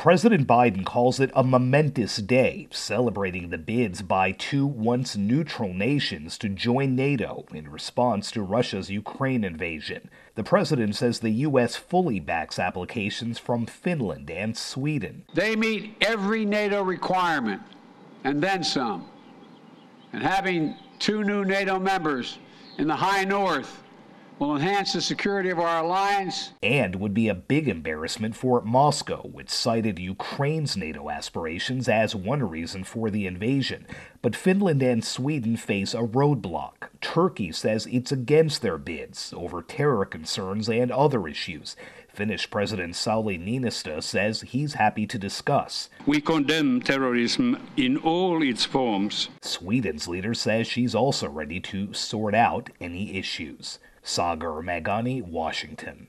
President Biden calls it a momentous day, celebrating the bids by two once neutral nations to join NATO in response to Russia's Ukraine invasion. The president says the U.S. fully backs applications from Finland and Sweden. They meet every NATO requirement, and then some. And having two new NATO members in the high north will enhance the security of our alliance. And would be a big embarrassment for Moscow, which cited Ukraine's NATO aspirations as one reason for the invasion. But Finland and Sweden face a roadblock. Turkey says it's against their bids over terror concerns and other issues. Finnish President Sauli Niinistö says he's happy to discuss. We condemn terrorism in all its forms. Sweden's leader says she's also ready to sort out any issues. Sagar Meghani, Washington.